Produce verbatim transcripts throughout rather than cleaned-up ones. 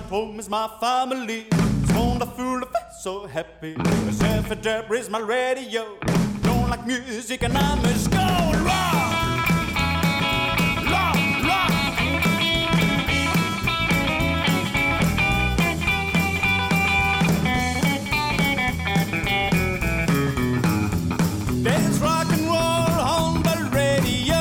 home is my family. It's wonderful to feel so happy. Chef Deb is my radio. Don't like music and I must go rock, rock, rock. There's rock and roll on the radio.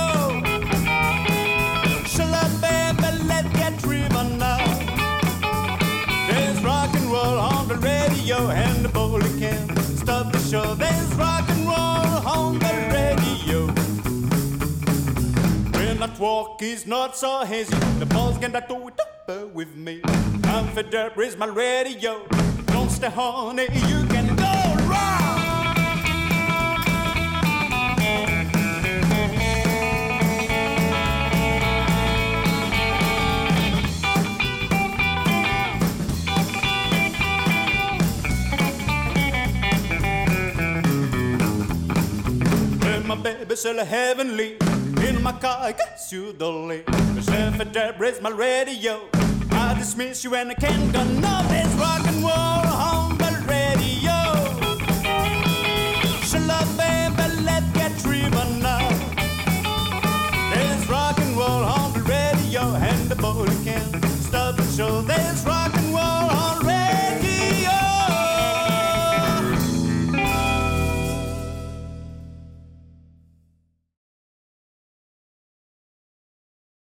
Shut up, baby, let's get driven now. There's rock and roll on the radio, and the bowling can't stop the show. There's rock and roll on the radio. When that walk is not so hazy, the balls can do it up with me. I'm fed up, raise my radio. Don't stay honey, you can go rock. My baby so heavenly. In my car, I guess you dolly. The chef at Deb raised my radio. I dismiss you and I can't go. No, there's rock and roll.